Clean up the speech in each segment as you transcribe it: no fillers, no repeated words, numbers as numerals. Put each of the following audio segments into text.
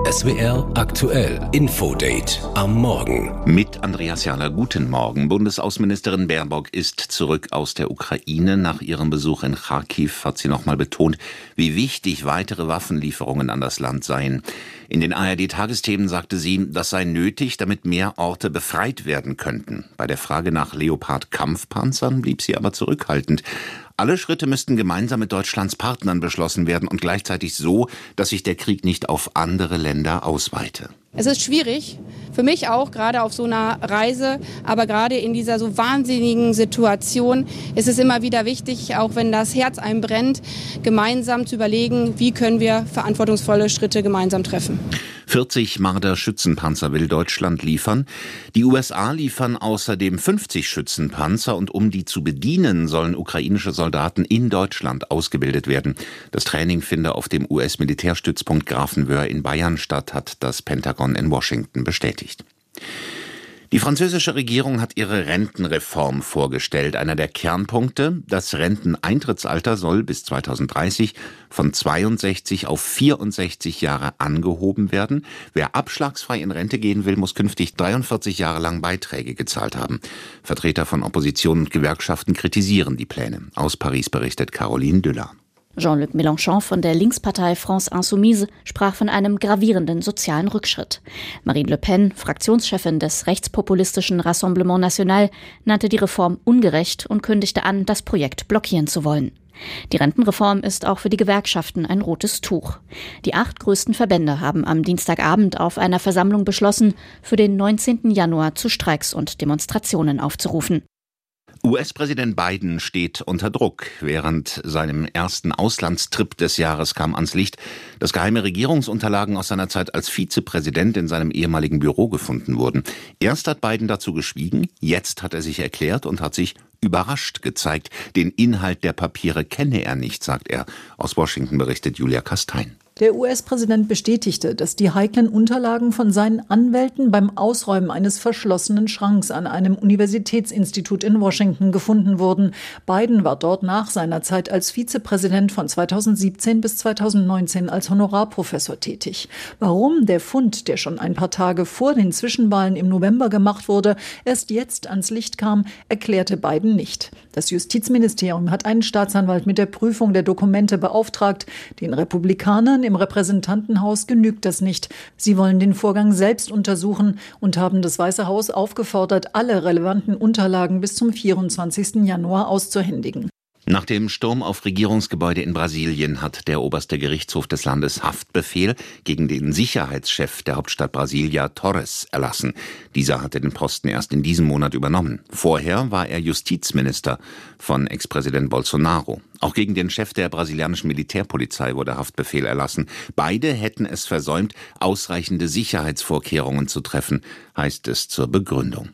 SWR aktuell Infodate am Morgen. Mit Andreas Jahler, guten Morgen. Bundesaußenministerin Baerbock ist zurück aus der Ukraine. Nach ihrem Besuch in Charkiw hat sie nochmal betont, wie wichtig weitere Waffenlieferungen an das Land seien. In den ARD-Tagesthemen sagte sie, das sei nötig, damit mehr Orte befreit werden könnten. Bei der Frage nach Leopard-Kampfpanzern blieb sie aber zurückhaltend. Alle Schritte müssten gemeinsam mit Deutschlands Partnern beschlossen werden und gleichzeitig so, dass sich der Krieg nicht auf andere Länder ausweite. Es ist schwierig, für mich auch, gerade auf so einer Reise, aber gerade in dieser so wahnsinnigen Situation ist es immer wieder wichtig, auch wenn das Herz einem brennt, gemeinsam zu überlegen, wie können wir verantwortungsvolle Schritte gemeinsam treffen. 40 Marder-Schützenpanzer will Deutschland liefern. Die USA liefern außerdem 50 Schützenpanzer und um die zu bedienen, sollen ukrainische Soldaten in Deutschland ausgebildet werden. Das Training finde auf dem US-Militärstützpunkt Grafenwöhr in Bayern statt, hat das Pentagon in Washington bestätigt. Die französische Regierung hat ihre Rentenreform vorgestellt. Einer der Kernpunkte, das Renteneintrittsalter soll bis 2030 von 62 auf 64 Jahre angehoben werden. Wer abschlagsfrei in Rente gehen will, muss künftig 43 Jahre lang Beiträge gezahlt haben. Vertreter von Opposition und Gewerkschaften kritisieren die Pläne. Aus Paris berichtet Caroline Düller. Jean-Luc Mélenchon von der Linkspartei France Insoumise sprach von einem gravierenden sozialen Rückschritt. Marine Le Pen, Fraktionschefin des rechtspopulistischen Rassemblement National, nannte die Reform ungerecht und kündigte an, das Projekt blockieren zu wollen. Die Rentenreform ist auch für die Gewerkschaften ein rotes Tuch. Die 8 größten Verbände haben am Dienstagabend auf einer Versammlung beschlossen, für den 19. Januar zu Streiks und Demonstrationen aufzurufen. US-Präsident Biden steht unter Druck. Während seinem ersten Auslandstrip des Jahres kam ans Licht, dass geheime Regierungsunterlagen aus seiner Zeit als Vizepräsident in seinem ehemaligen Büro gefunden wurden. Erst hat Biden dazu geschwiegen, jetzt hat er sich erklärt und hat sich überrascht gezeigt. Den Inhalt der Papiere kenne er nicht, sagt er. Aus Washington berichtet Julia Kastein. Der US-Präsident bestätigte, dass die heiklen Unterlagen von seinen Anwälten beim Ausräumen eines verschlossenen Schranks an einem Universitätsinstitut in Washington gefunden wurden. Biden war dort nach seiner Zeit als Vizepräsident von 2017 bis 2019 als Honorarprofessor tätig. Warum der Fund, der schon ein paar Tage vor den Zwischenwahlen im November gemacht wurde, erst jetzt ans Licht kam, erklärte Biden nicht. Das Justizministerium hat einen Staatsanwalt mit der Prüfung der Dokumente beauftragt. Den Republikanern im Repräsentantenhaus genügt das nicht. Sie wollen den Vorgang selbst untersuchen und haben das Weiße Haus aufgefordert, alle relevanten Unterlagen bis zum 24. Januar auszuhändigen. Nach dem Sturm auf Regierungsgebäude in Brasilien hat der oberste Gerichtshof des Landes Haftbefehl gegen den Sicherheitschef der Hauptstadt Brasilia, Torres, erlassen. Dieser hatte den Posten erst in diesem Monat übernommen. Vorher war er Justizminister von Ex-Präsident Bolsonaro. Auch gegen den Chef der brasilianischen Militärpolizei wurde Haftbefehl erlassen. Beide hätten es versäumt, ausreichende Sicherheitsvorkehrungen zu treffen, heißt es zur Begründung.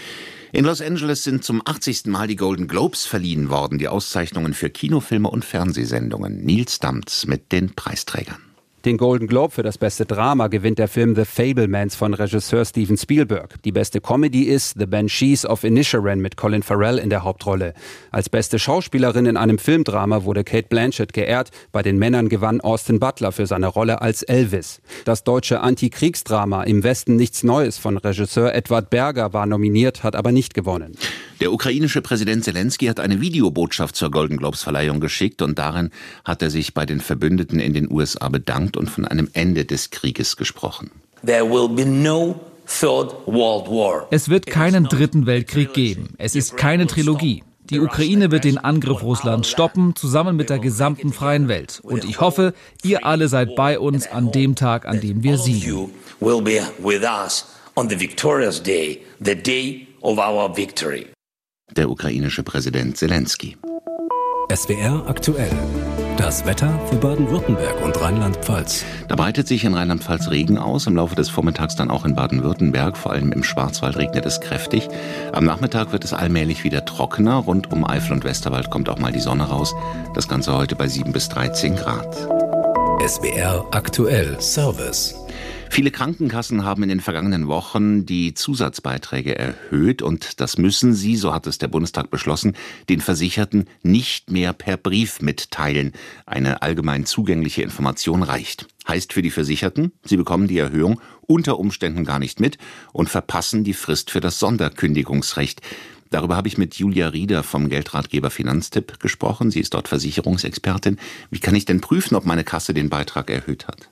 In Los Angeles sind zum 80. Mal die Golden Globes verliehen worden, die Auszeichnungen für Kinofilme und Fernsehsendungen. Nils Damz mit den Preisträgern. Den Golden Globe für das beste Drama gewinnt der Film The Fabelmans von Regisseur Steven Spielberg. Die beste Comedy ist The Banshees of Inisherin mit Colin Farrell in der Hauptrolle. Als beste Schauspielerin in einem Filmdrama wurde Cate Blanchett geehrt. Bei den Männern gewann Austin Butler für seine Rolle als Elvis. Das deutsche Antikriegsdrama Im Westen nichts Neues von Regisseur Edward Berger war nominiert, hat aber nicht gewonnen. Der ukrainische Präsident Zelensky hat eine Videobotschaft zur Golden Globes-Verleihung geschickt und darin hat er sich bei den Verbündeten in den USA bedankt und von einem Ende des Krieges gesprochen. There will be no third world war. Es wird keinen dritten Weltkrieg geben. Es ist keine Trilogie. Die Ukraine wird den Angriff Russlands stoppen, zusammen mit der gesamten freien Welt. Und ich hoffe, ihr alle seid bei uns an dem Tag, an dem wir siegen. Der ukrainische Präsident Zelensky. SWR aktuell. Das Wetter für Baden-Württemberg und Rheinland-Pfalz. Da breitet sich in Rheinland-Pfalz Regen aus, im Laufe des Vormittags dann auch in Baden-Württemberg, vor allem im Schwarzwald regnet es kräftig. Am Nachmittag wird es allmählich wieder trockener, rund um Eifel und Westerwald kommt auch mal die Sonne raus. Das Ganze heute bei 7 bis 13 Grad. SWR aktuell Service. Viele Krankenkassen haben in den vergangenen Wochen die Zusatzbeiträge erhöht und das müssen sie, so hat es der Bundestag beschlossen, den Versicherten nicht mehr per Brief mitteilen. Eine allgemein zugängliche Information reicht. Heißt für die Versicherten, sie bekommen die Erhöhung unter Umständen gar nicht mit und verpassen die Frist für das Sonderkündigungsrecht. Darüber habe ich mit Julia Rieder vom Geldratgeber Finanztipp gesprochen. Sie ist dort Versicherungsexpertin. Wie kann ich denn prüfen, ob meine Kasse den Beitrag erhöht hat?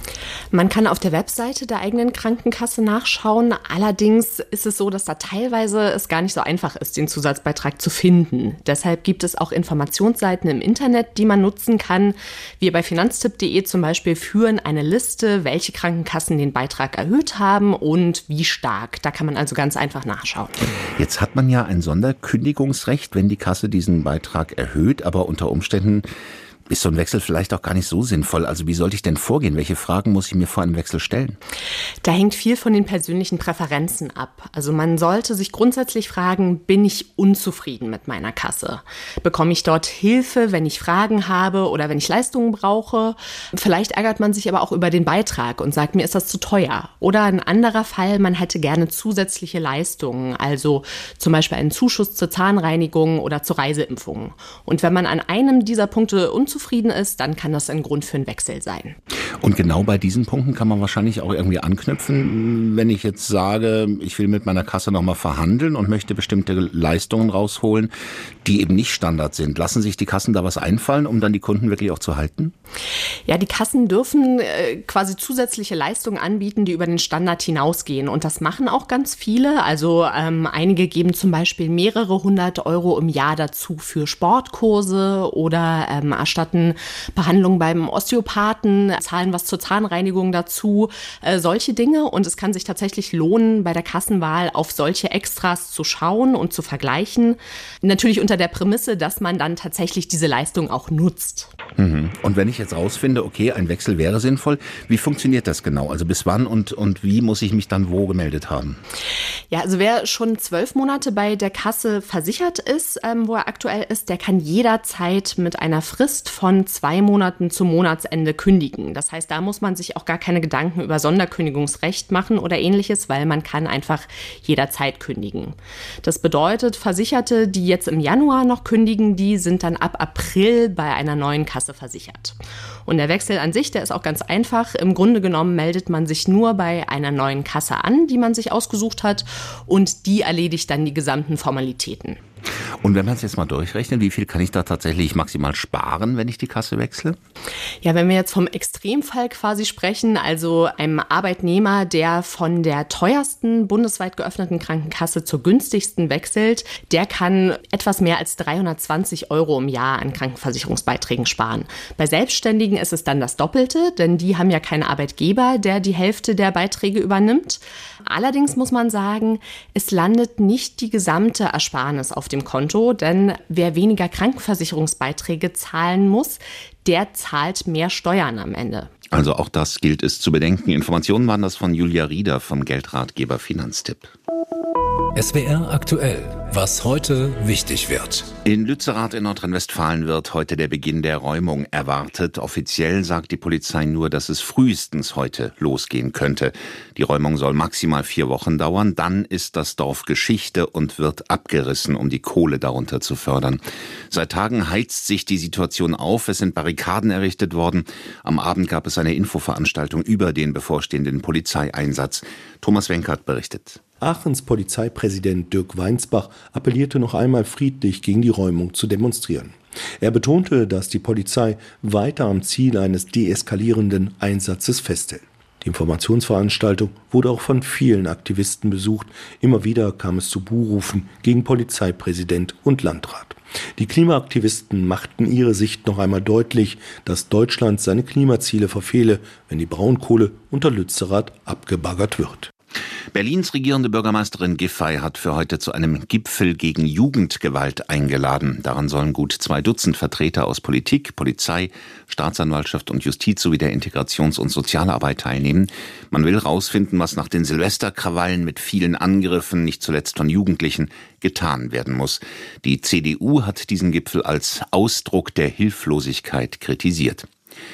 Man kann auf der Webseite der eigenen Krankenkasse nachschauen. Allerdings ist es so, dass da teilweise es gar nicht so einfach ist, den Zusatzbeitrag zu finden. Deshalb gibt es auch Informationsseiten im Internet, die man nutzen kann. Wir bei finanztipp.de zum Beispiel führen eine Liste, welche Krankenkassen den Beitrag erhöht haben und wie stark. Da kann man also ganz einfach nachschauen. Jetzt hat man ja ein Sonderkündigungsrecht, wenn die Kasse diesen Beitrag erhöht, aber unter Umständen ist so ein Wechsel vielleicht auch gar nicht so sinnvoll. Also wie sollte ich denn vorgehen? Welche Fragen muss ich mir vor einem Wechsel stellen? Da hängt viel von den persönlichen Präferenzen ab. Also man sollte sich grundsätzlich fragen, bin ich unzufrieden mit meiner Kasse? Bekomme ich dort Hilfe, wenn ich Fragen habe oder wenn ich Leistungen brauche? Vielleicht ärgert man sich aber auch über den Beitrag und sagt, mir ist das zu teuer. Oder ein anderer Fall, man hätte gerne zusätzliche Leistungen, also zum Beispiel einen Zuschuss zur Zahnreinigung oder zur Reiseimpfung. Und wenn man an einem dieser Punkte unzufrieden ist, dann kann das ein Grund für einen Wechsel sein. Und genau bei diesen Punkten kann man wahrscheinlich auch irgendwie anknüpfen, wenn ich jetzt sage, ich will mit meiner Kasse nochmal verhandeln und möchte bestimmte Leistungen rausholen, die eben nicht Standard sind. Lassen sich die Kassen da was einfallen, um dann die Kunden wirklich auch zu halten? Ja, die Kassen dürfen quasi zusätzliche Leistungen anbieten, die über den Standard hinausgehen. Und das machen auch ganz viele. Also einige geben zum Beispiel mehrere 100 € im Jahr dazu für Sportkurse oder erstatten Behandlung beim Osteopathen, zahlen was zur Zahnreinigung dazu, solche Dinge. Und es kann sich tatsächlich lohnen, bei der Kassenwahl auf solche Extras zu schauen und zu vergleichen. Natürlich unter der Prämisse, dass man dann tatsächlich diese Leistung auch nutzt. Und wenn ich jetzt rausfinde, okay, ein Wechsel wäre sinnvoll, wie funktioniert das genau? Also bis wann und wie muss ich mich dann wo gemeldet haben? Ja, also wer schon 12 Monate bei der Kasse versichert ist, wo er aktuell ist, der kann jederzeit mit einer Frist von 2 Monaten zum Monatsende kündigen. Das heißt, da muss man sich auch gar keine Gedanken über Sonderkündigungsrecht machen oder ähnliches, weil man kann einfach jederzeit kündigen. Das bedeutet, Versicherte, die jetzt im Januar noch kündigen, die sind dann ab April bei einer neuen Kasse versichert. Und der Wechsel an sich, der ist auch ganz einfach. Im Grunde genommen meldet man sich nur bei einer neuen Kasse an, die man sich ausgesucht hat, und die erledigt dann die gesamten Formalitäten. Und wenn man es jetzt mal durchrechnet, wie viel kann ich da tatsächlich maximal sparen, wenn ich die Kasse wechsle? Ja, wenn wir jetzt vom Extremfall quasi sprechen, also einem Arbeitnehmer, der von der teuersten bundesweit geöffneten Krankenkasse zur günstigsten wechselt, der kann etwas mehr als 320 € im Jahr an Krankenversicherungsbeiträgen sparen. Bei Selbstständigen ist es dann das Doppelte, denn die haben ja keinen Arbeitgeber, der die Hälfte der Beiträge übernimmt. Allerdings muss man sagen, es landet nicht die gesamte Ersparnis auf dem Konto, denn wer weniger Krankenversicherungsbeiträge zahlen muss, der zahlt mehr Steuern am Ende. Also auch das gilt es zu bedenken. Informationen waren das von Julia Rieder vom Geldratgeber Finanztipp. SWR aktuell. Was heute wichtig wird. In Lützerath in Nordrhein-Westfalen wird heute der Beginn der Räumung erwartet. Offiziell sagt die Polizei nur, dass es frühestens heute losgehen könnte. Die Räumung soll maximal 4 Wochen dauern. Dann ist das Dorf Geschichte und wird abgerissen, um die Kohle darunter zu fördern. Seit Tagen heizt sich die Situation auf. Es sind Barrikaden errichtet worden. Am Abend gab es eine Infoveranstaltung über den bevorstehenden Polizeieinsatz. Thomas Wenkert berichtet. Aachens Polizeipräsident Dirk Weinsbach appellierte noch einmal friedlich gegen die Räumung zu demonstrieren. Er betonte, dass die Polizei weiter am Ziel eines deeskalierenden Einsatzes festhält. Die Informationsveranstaltung wurde auch von vielen Aktivisten besucht. Immer wieder kam es zu Buhrufen gegen Polizeipräsident und Landrat. Die Klimaaktivisten machten ihre Sicht noch einmal deutlich, dass Deutschland seine Klimaziele verfehle, wenn die Braunkohle unter Lützerath abgebaggert wird. Berlins regierende Bürgermeisterin Giffey hat für heute zu einem Gipfel gegen Jugendgewalt eingeladen. Daran sollen gut 2 Dutzend Vertreter aus Politik, Polizei, Staatsanwaltschaft und Justiz sowie der Integrations- und Sozialarbeit teilnehmen. Man will herausfinden, was nach den Silvesterkrawallen mit vielen Angriffen, nicht zuletzt von Jugendlichen, getan werden muss. Die CDU hat diesen Gipfel als Ausdruck der Hilflosigkeit kritisiert.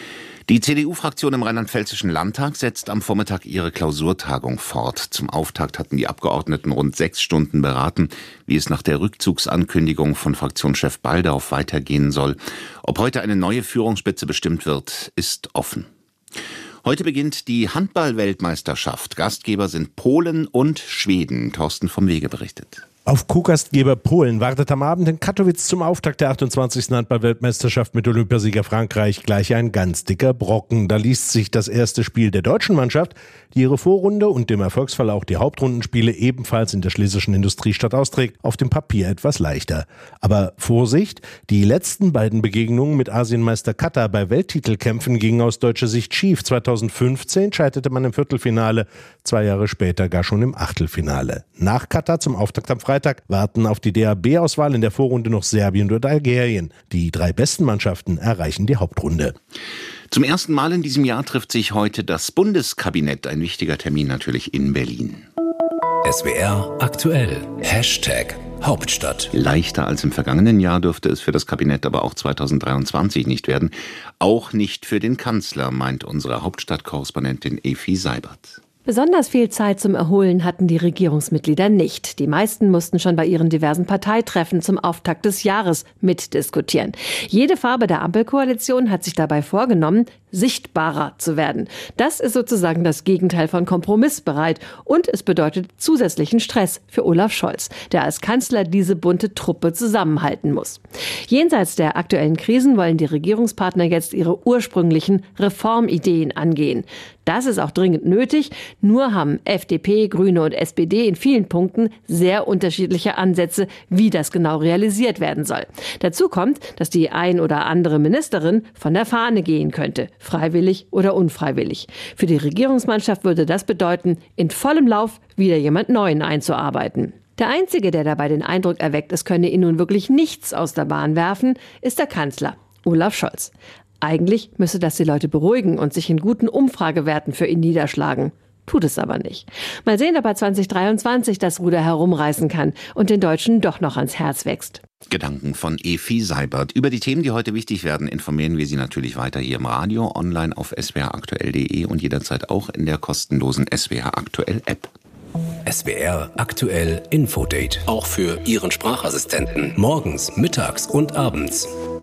Die CDU-Fraktion im Rheinland-Pfälzischen Landtag setzt am Vormittag ihre Klausurtagung fort. Zum Auftakt hatten die Abgeordneten rund 6 Stunden beraten, wie es nach der Rückzugsankündigung von Fraktionschef Baldauf weitergehen soll. Ob heute eine neue Führungsspitze bestimmt wird, ist offen. Heute beginnt die Handball-Weltmeisterschaft. Gastgeber sind Polen und Schweden. Thorsten vom Wege berichtet. Auf Co-Gastgeber Polen wartet am Abend in Katowice zum Auftakt der 28. Handball-Weltmeisterschaft mit Olympiasieger Frankreich gleich ein ganz dicker Brocken. Da liest sich das erste Spiel der deutschen Mannschaft, die ihre Vorrunde und dem Erfolgsfall auch die Hauptrundenspiele ebenfalls in der schlesischen Industriestadt austrägt, auf dem Papier etwas leichter. Aber Vorsicht, die letzten beiden Begegnungen mit Asienmeister Katar bei Welttitelkämpfen gingen aus deutscher Sicht schief. 2015 scheiterte man im Viertelfinale, 2 Jahre später gar schon im Achtelfinale. Nach Katar zum Auftakt am Freitag warten auf die DHB-Auswahl in der Vorrunde noch Serbien und Algerien. Die 3 besten Mannschaften erreichen die Hauptrunde. Zum ersten Mal in diesem Jahr trifft sich heute das Bundeskabinett. Ein wichtiger Termin natürlich in Berlin. SWR aktuell. #Hauptstadt. Leichter als im vergangenen Jahr dürfte es für das Kabinett aber auch 2023 nicht werden. Auch nicht für den Kanzler, meint unsere Hauptstadtkorrespondentin Efi Seibert. Besonders viel Zeit zum Erholen hatten die Regierungsmitglieder nicht. Die meisten mussten schon bei ihren diversen Parteitreffen zum Auftakt des Jahres mitdiskutieren. Jede Farbe der Ampelkoalition hat sich dabei vorgenommen, sichtbarer zu werden. Das ist sozusagen das Gegenteil von kompromissbereit und es bedeutet zusätzlichen Stress für Olaf Scholz, der als Kanzler diese bunte Truppe zusammenhalten muss. Jenseits der aktuellen Krisen wollen die Regierungspartner jetzt ihre ursprünglichen Reformideen angehen. Das ist auch dringend nötig, nur haben FDP, Grüne und SPD in vielen Punkten sehr unterschiedliche Ansätze, wie das genau realisiert werden soll. Dazu kommt, dass die ein oder andere Ministerin von der Fahne gehen könnte, freiwillig oder unfreiwillig. Für die Regierungsmannschaft würde das bedeuten, in vollem Lauf wieder jemand Neuen einzuarbeiten. Der Einzige, der dabei den Eindruck erweckt, es könne ihn nun wirklich nichts aus der Bahn werfen, ist der Kanzler, Olaf Scholz. Eigentlich müsste das die Leute beruhigen und sich in guten Umfragewerten für ihn niederschlagen. Tut es aber nicht. Mal sehen, ob er 2023 das Ruder herumreißen kann und den Deutschen doch noch ans Herz wächst. Gedanken von Efi Seibert. Über die Themen, die heute wichtig werden, informieren wir Sie natürlich weiter hier im Radio, online auf swraktuell.de und jederzeit auch in der kostenlosen SWR Aktuell App. SWR aktuell Infodate. Auch für Ihren Sprachassistenten. Morgens, mittags und abends.